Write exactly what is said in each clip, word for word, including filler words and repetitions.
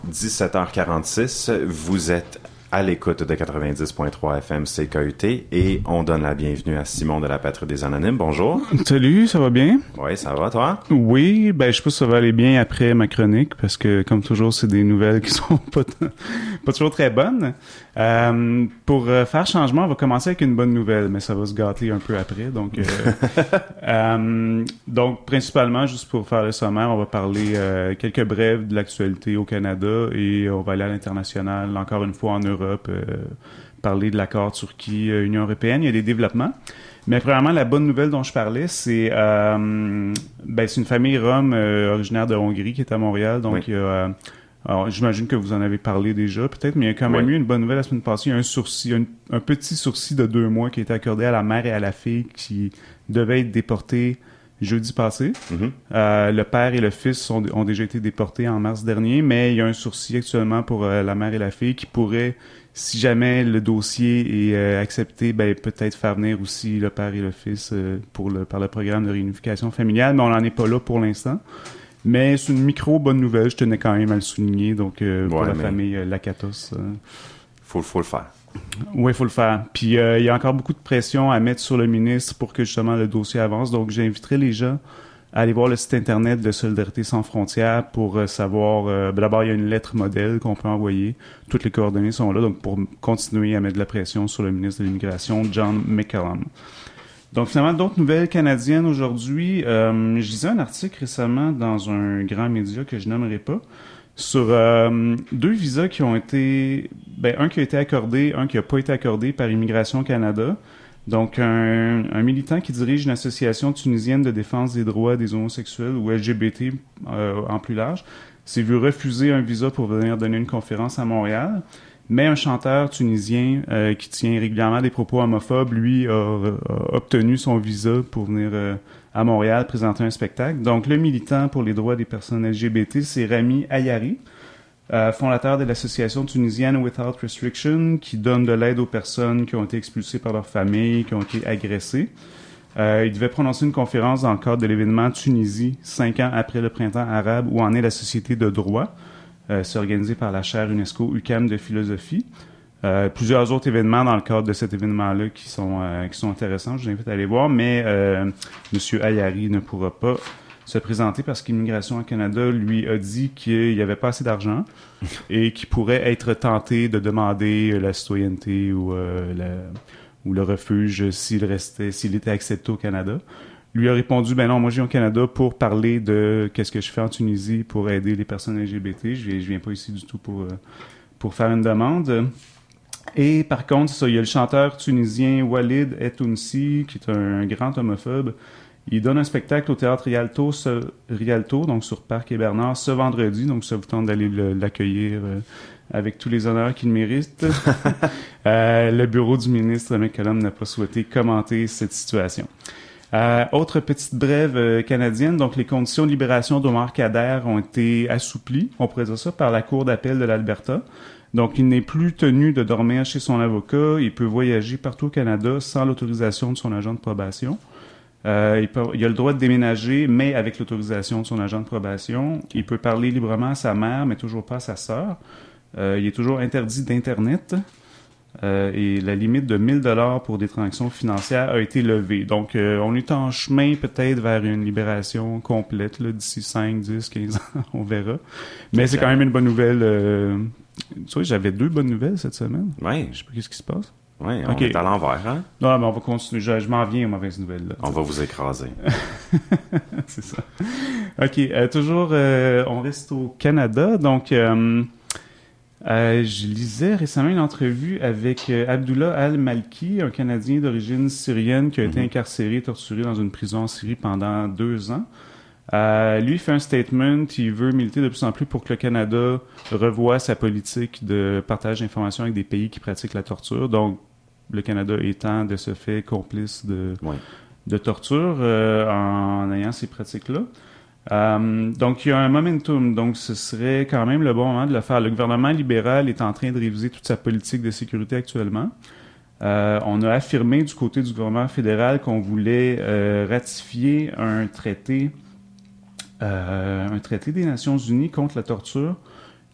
dix-sept heures quarante-six, vous êtes à l'écoute de quatre-vingt-dix point trois F M C K U T et on donne la bienvenue à Simon de la Patrie des Anonymes. Bonjour. Salut, ça va bien? Oui, ça va, toi? Oui, ben je sais pas si ça va aller bien après ma chronique parce que, comme toujours, c'est des nouvelles qui sont pas, t- pas toujours très bonnes. Euh, pour euh, faire changement, on va commencer avec une bonne nouvelle, mais ça va se gâter un peu après. Donc, euh, euh, donc principalement, juste pour faire le sommaire, on va parler euh, quelques brèves de l'actualité au Canada et on va aller à l'international, encore une fois en Europe, euh, parler de l'accord Turquie-Union européenne. Il y a des développements. Mais premièrement, la bonne nouvelle dont je parlais, c'est euh, ben, c'est une famille rome euh, originaire de Hongrie qui est à Montréal. Donc, oui. il y a... Euh, alors, j'imagine que vous en avez parlé déjà, peut-être, mais il y a quand même oui. eu une bonne nouvelle la semaine passée. Il y a un sursis, un, un petit sursis de deux mois qui a été accordé à la mère et à la fille qui devaient être déportés jeudi passé. Mm-hmm. Euh, le père et le fils sont, ont déjà été déportés en mars dernier, mais il y a un sursis actuellement pour euh, la mère et la fille qui pourrait, si jamais le dossier est euh, accepté, ben peut-être faire venir aussi le père et le fils euh, pour le, par le programme de réunification familiale, mais on n'en est pas là pour l'instant. Mais c'est une micro bonne nouvelle, je tenais quand même à le souligner, donc euh, ouais, pour la famille euh, Lakatos. Euh... Faut, faut le faire. Oui, il faut le faire. Puis euh, il y a encore beaucoup de pression à mettre sur le ministre pour que justement le dossier avance, donc j'inviterai les gens à aller voir le site internet de Solidarité sans frontières pour euh, savoir... Euh, ben d'abord, il y a une lettre modèle qu'on peut envoyer. Toutes les coordonnées sont là, donc pour continuer à mettre de la pression sur le ministre de l'Immigration, John McCallum. Donc, finalement, d'autres nouvelles canadiennes aujourd'hui. Euh, je lisais un article récemment dans un grand média que je nommerai pas sur euh, deux visas qui ont été... Ben, un qui a été accordé, un qui n'a pas été accordé par Immigration Canada. Donc, un, un militant qui dirige une association tunisienne de défense des droits des homosexuels ou L G B T euh, en plus large s'est vu refuser un visa pour venir donner une conférence à Montréal. Mais un chanteur tunisien euh, qui tient régulièrement des propos homophobes, lui, a, a obtenu son visa pour venir euh, à Montréal présenter un spectacle. Donc, le militant pour les droits des personnes L G B T, c'est Rami Ayari, euh, fondateur de l'association tunisienne Without Restriction, qui donne de l'aide aux personnes qui ont été expulsées par leur famille, qui ont été agressées. Euh, il devait prononcer une conférence dans le cadre de l'événement Tunisie, cinq ans après le printemps arabe, où en est la société de droit. Euh, c'est organisé par la chaire UNESCO U Q A M de philosophie. Euh, plusieurs autres événements dans le cadre de cet événement-là qui sont euh, qui sont intéressants. Je vous invite à aller voir, mais euh, M. Ayari ne pourra pas se présenter parce qu'Immigration au Canada lui a dit qu'il n'y avait pas assez d'argent et qu'il pourrait être tenté de demander la citoyenneté ou euh, la, ou le refuge s'il restait, s'il était accepté au Canada. Lui a répondu, ben non, moi je viens au Canada pour parler de qu'est-ce que je fais en Tunisie pour aider les personnes L G B T. Je viens, je viens pas ici du tout pour, pour faire une demande. Et par contre, ça, il y a le chanteur tunisien Walid Ettounsi, qui est un grand homophobe. Il donne un spectacle au Théâtre Rialto, ce, Rialto donc sur Parc et Bernard, ce vendredi. Donc ça vous tente d'aller le, l'accueillir euh, avec tous les honneurs qu'il mérite. euh, le bureau du ministre McCallum n'a pas souhaité commenter cette situation. Euh, autre petite brève euh, canadienne, donc les conditions de libération d'Omar Khadr ont été assouplies, on pourrait dire ça, par la Cour d'appel de l'Alberta. Donc, il n'est plus tenu de dormir chez son avocat, il peut voyager partout au Canada sans l'autorisation de son agent de probation. Euh, il, peut, il a le droit de déménager, mais avec l'autorisation de son agent de probation. Il peut parler librement à sa mère, mais toujours pas à sa sœur. Euh, il est toujours interdit d'Internet. Euh, et la limite de mille dollars pour des transactions financières a été levée. Donc, euh, on est en chemin peut-être vers une libération complète là, d'ici cinq, dix, quinze ans, on verra. Mais c'est quand même une bonne nouvelle. Euh... Tu vois, j'avais deux bonnes nouvelles cette semaine. Oui. Je sais pas qu'est-ce qui se passe. Oui, on okay. est à l'envers, hein? Non, mais on va continuer. Je, je m'en viens aux mauvaises nouvelles. Là, on va vous écraser. C'est ça. OK. Euh, toujours, euh, on reste au Canada. Donc... Euh, Euh, je lisais récemment une entrevue avec euh, Abdullah Al-Malki, un Canadien d'origine syrienne qui a mm-hmm. été incarcéré et torturé dans une prison en Syrie pendant deux ans. Euh, lui, il fait un statement, il veut militer de plus en plus pour que le Canada revoie sa politique de partage d'informations avec des pays qui pratiquent la torture. Donc, le Canada étant de ce fait complice de, ouais. de torture euh, en ayant ces pratiques-là. Euh, donc, il y a un momentum. Donc, ce serait quand même le bon moment de le faire. Le gouvernement libéral est en train de réviser toute sa politique de sécurité actuellement. Euh, on a affirmé du côté du gouvernement fédéral qu'on voulait euh, ratifier un traité, euh, un traité des Nations Unies contre la torture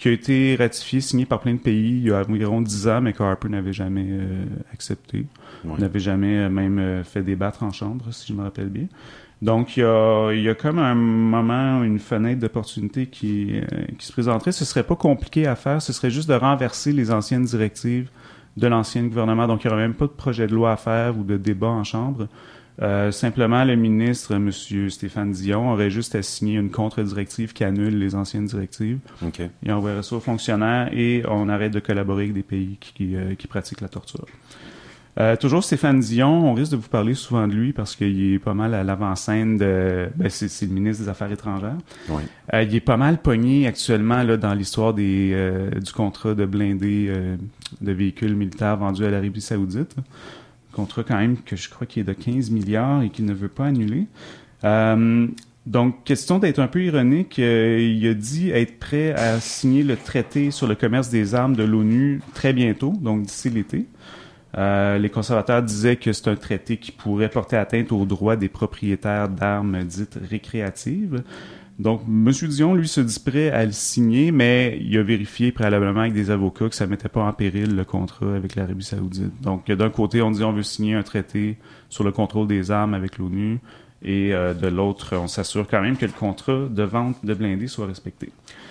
qui a été ratifié, signé par plein de pays il y a environ dix ans, mais que Harper n'avait jamais euh, accepté. Ouais. N'avait jamais euh, même euh, fait débattre en chambre, si je me rappelle bien. Donc, il y a, il y a comme un moment, une fenêtre d'opportunité qui, euh, qui se présenterait. Ce serait pas compliqué à faire, ce serait juste de renverser les anciennes directives de l'ancien gouvernement. Donc, il n'y aurait même pas de projet de loi à faire ou de débat en chambre. Euh, simplement, le ministre, M. Stéphane Dion, aurait juste à signer une contre-directive qui annule les anciennes directives. Okay. Il enverrait ça aux fonctionnaires et on arrête de collaborer avec des pays qui, qui, euh, qui pratiquent la torture. Euh, toujours Stéphane Dion, on risque de vous parler souvent de lui parce qu'il est pas mal à l'avant-scène de... Ben, c'est, c'est le ministre des Affaires étrangères. Oui. Euh, il est pas mal pogné actuellement là, dans l'histoire des, euh, du contrat de blindés euh, de véhicules militaires vendus à l'Arabie Saoudite. Là. Contrat quand même que je crois qu'il est de quinze milliards et qu'il ne veut pas annuler. Euh, donc, question d'être un peu ironique, euh, il a dit être prêt à signer le traité sur le commerce des armes de l'ONU très bientôt, donc d'ici l'été. Euh, les conservateurs disaient que c'est un traité qui pourrait porter atteinte aux droits des propriétaires d'armes dites récréatives. Donc, M. Dion, lui, se dit prêt à le signer, mais il a vérifié préalablement avec des avocats que ça ne mettait pas en péril le contrat avec l'Arabie Saoudite. Donc, d'un côté, on dit on veut signer un traité sur le contrôle des armes avec l'ONU, et euh, de l'autre, on s'assure quand même que le contrat de vente de blindés soit respecté.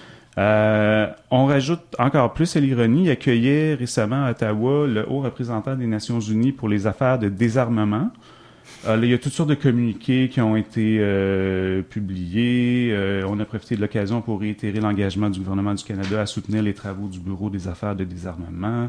Euh, on rajoute encore plus à l'ironie, il accueillait récemment à Ottawa le haut représentant des Nations Unies pour les affaires de désarmement. Euh, là, il y a toutes sortes de communiqués qui ont été euh, publiés. Euh, on a profité de l'occasion pour réitérer l'engagement du gouvernement du Canada à soutenir les travaux du Bureau des affaires de désarmement.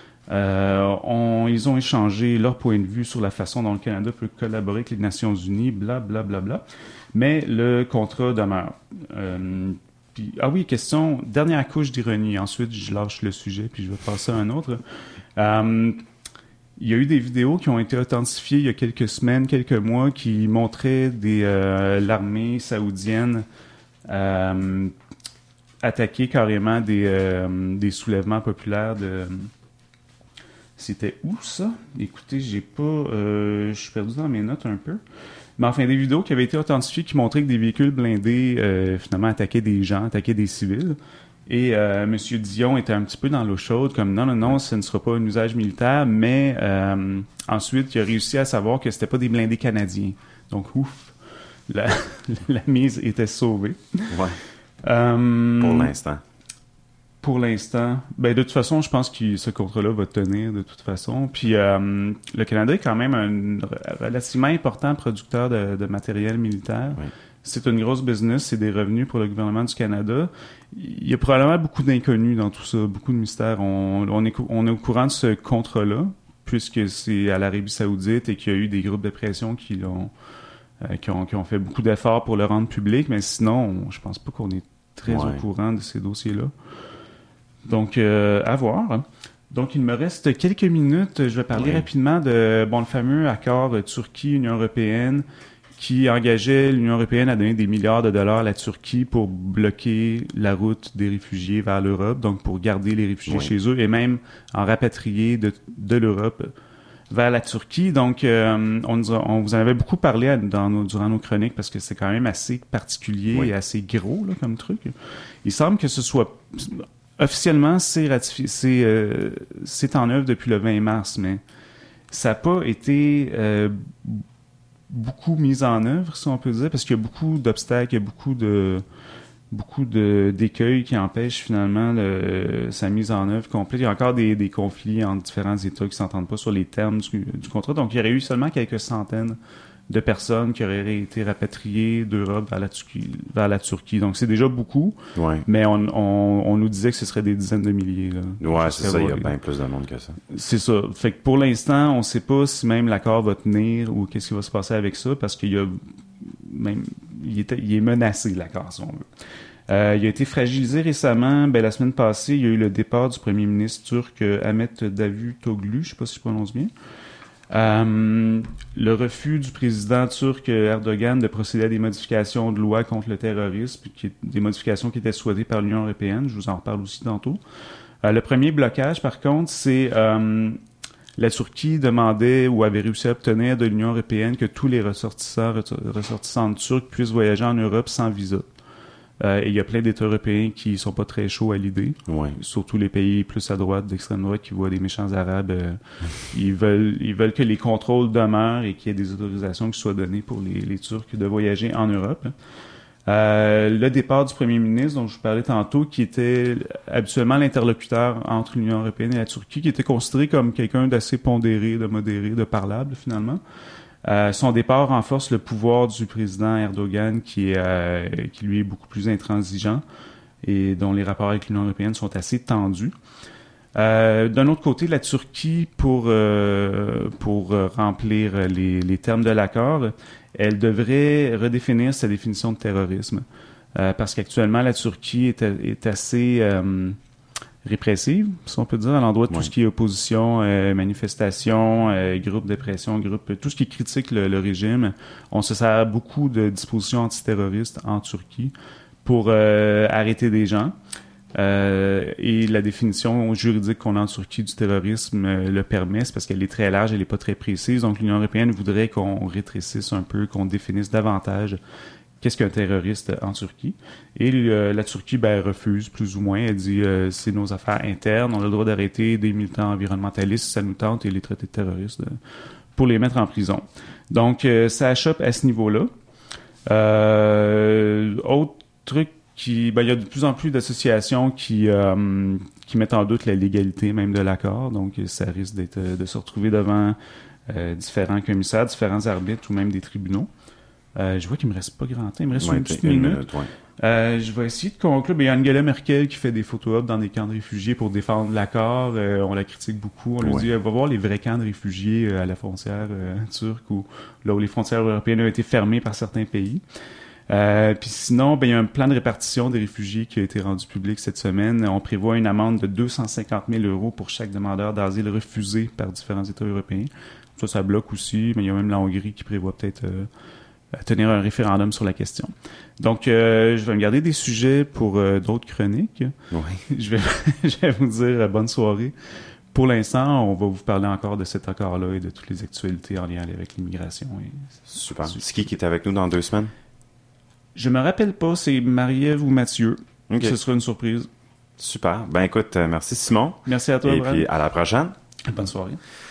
Euh, on, ils ont échangé leur point de vue sur la façon dont le Canada peut collaborer avec les Nations Unies, bla, bla, bla, bla. Mais le contrat demeure. Euh, puis, ah oui, question, dernière couche d'ironie. Ensuite, je lâche le sujet, puis je vais passer à un autre. Euh, Il y a eu des vidéos qui ont été authentifiées il y a quelques semaines, quelques mois, qui montraient des, euh, l'armée saoudienne euh, attaquer carrément des, euh, des soulèvements populaires de... C'était où, ça? Écoutez, j'ai pas... Euh, je suis perdu dans mes notes un peu. Mais enfin, des vidéos qui avaient été authentifiées qui montraient que des véhicules blindés, euh, finalement, attaquaient des gens, attaquaient des civils. Et euh, M. Dion était un petit peu dans l'eau chaude, comme non, non, non, ce ne sera pas un usage militaire, mais euh, ensuite, il a réussi à savoir que c'était pas des blindés canadiens. Donc, ouf, la, la mise était sauvée. Ouais. Euh, pour l'instant. Pour l'instant. Ben, de toute façon, je pense que ce contrat-là va tenir de toute façon. Puis, euh, le Canada est quand même un relativement important producteur de, de matériel militaire. Oui. C'est une grosse business, c'est des revenus pour le gouvernement du Canada. Il y a probablement beaucoup d'inconnus dans tout ça, beaucoup de mystères. On, on, est, on est au courant de ce contrat-là, puisque c'est à l'Arabie Saoudite et qu'il y a eu des groupes de pression qui l'ont, euh, qui ont, qui ont fait beaucoup d'efforts pour le rendre public, mais sinon, on, je pense pas qu'on est très ouais. au courant de ces dossiers-là. Donc, euh, à voir. Donc, il me reste quelques minutes. Je vais parler ouais. rapidement de bon le fameux accord Turquie-Union européenne qui engageait l'Union européenne à donner des milliards de dollars à la Turquie pour bloquer la route des réfugiés vers l'Europe, donc pour garder les réfugiés oui. chez eux et même en rapatrier de, de l'Europe vers la Turquie. Donc, euh, on, on vous en avait beaucoup parlé dans nos, durant nos chroniques parce que c'est quand même assez particulier oui. et assez gros là, comme truc. Il semble que ce soit... Officiellement, c'est ratifié, c'est, euh, c'est en œuvre depuis le vingt mars, mais ça n'a pas été euh, beaucoup mis en œuvre, si on peut dire, parce qu'il y a beaucoup d'obstacles, il y a beaucoup de beaucoup de d'écueils qui empêchent finalement le, sa mise en œuvre complète. Il y a encore des, des conflits entre différents États qui s'entendent pas sur les termes du, du contrat. Donc, il y aurait eu seulement quelques centaines de personnes qui auraient été rapatriées d'Europe vers la Turquie. Vers la Turquie. Donc, c'est déjà beaucoup, ouais. mais on, on, on nous disait que ce serait des dizaines de milliers. Là. Ouais, c'est ça, il y a bien plus de monde que ça. C'est ça. Fait que pour l'instant, on ne sait pas si même l'accord va tenir ou qu'est-ce qui va se passer avec ça, parce qu'il y a même... Il est, il est menacé, l'accord, si on veut. Euh, il a été fragilisé récemment. Ben, la semaine passée, il y a eu le départ du premier ministre turc Ahmet Davutoglu, je ne sais pas si je prononce bien. Euh, le refus du président turc Erdogan de procéder à des modifications de loi contre le terrorisme, qui, des modifications qui étaient souhaitées par l'Union européenne, je vous en reparle aussi tantôt. Euh, le premier blocage, par contre, c'est euh, la Turquie demandait ou avait réussi à obtenir de l'Union européenne que tous les ressortissants, ressortissants turcs puissent voyager en Europe sans visa. Euh, et il y a plein d'États européens qui sont pas très chauds à l'idée. Ouais. Surtout les pays plus à droite, d'extrême droite, qui voient des méchants arabes. Euh, ils veulent ils veulent que les contrôles demeurent et qu'il y ait des autorisations qui soient données pour les, les Turcs de voyager en Europe. Euh, le départ du premier ministre, dont je vous parlais tantôt, qui était habituellement l'interlocuteur entre l'Union européenne et la Turquie, qui était considéré comme quelqu'un d'assez pondéré, de modéré, de parlable, finalement. Euh, son départ renforce le pouvoir du président Erdogan, qui, est, euh, qui lui est beaucoup plus intransigeant et dont les rapports avec l'Union européenne sont assez tendus. Euh, d'un autre côté, la Turquie, pour, euh, pour remplir les, les termes de l'accord, elle devrait redéfinir sa définition de terrorisme. Euh, parce qu'actuellement, la Turquie est, est assez euh, répressive, si on peut dire, à l'endroit de tout ouais. ce qui est opposition, euh, manifestation, euh, groupe de pression, groupe, tout ce qui critique le, le régime. On se sert beaucoup de dispositions antiterroristes en Turquie pour euh, arrêter des gens. Euh, et la définition juridique qu'on a en Turquie du terrorisme euh, le permet, c'est parce qu'elle est très large, elle n'est pas très précise. Donc l'Union européenne voudrait qu'on rétrécisse un peu, qu'on définisse davantage qu'est-ce qu'un terroriste en Turquie. Et euh, la Turquie ben, refuse plus ou moins. Elle dit euh, c'est nos affaires internes, on a le droit d'arrêter des militants environnementalistes si ça nous tente et les traiter de terroristes euh, pour les mettre en prison. Donc euh, ça achoppe à ce niveau-là. Euh, autre truc Qui, ben, il y a de plus en plus d'associations qui, euh, qui mettent en doute la légalité même de l'accord. Donc, ça risque d'être, de se retrouver devant euh, différents commissaires, différents arbitres ou même des tribunaux. Euh, je vois qu'il me reste pas grand temps. Il me reste ouais, une petite minute. minute ouais. euh, je vais essayer de conclure. Ben, il y a Angela Merkel qui fait des photo-op dans des camps de réfugiés pour défendre l'accord. Euh, on la critique beaucoup. On lui ouais. dit, va voir les vrais camps de réfugiés euh, à la frontière euh, turque, ou là où les frontières européennes ont été fermées par certains pays. Euh, puis sinon, ben, il y a un plan de répartition des réfugiés qui a été rendu public cette semaine. On prévoit une amende de deux cent cinquante mille euros pour chaque demandeur d'asile refusé par différents États européens. Ça, ça bloque aussi, mais il y a même la Hongrie qui prévoit peut-être euh, tenir un référendum sur la question. Donc, euh, je vais me garder des sujets pour euh, d'autres chroniques. Oui. je, vais, je vais vous dire euh, bonne soirée. Pour l'instant, on va vous parler encore de cet accord-là et de toutes les actualités en lien avec l'immigration. Et... Super. C'est qui qui est avec nous dans deux semaines? Je me rappelle pas, c'est Marie-Ève ou Mathieu. Okay. Ce sera une surprise. Super. Ben écoute, euh, merci Simon. Merci à toi, Et Brad. puis à la prochaine. Bonne soirée.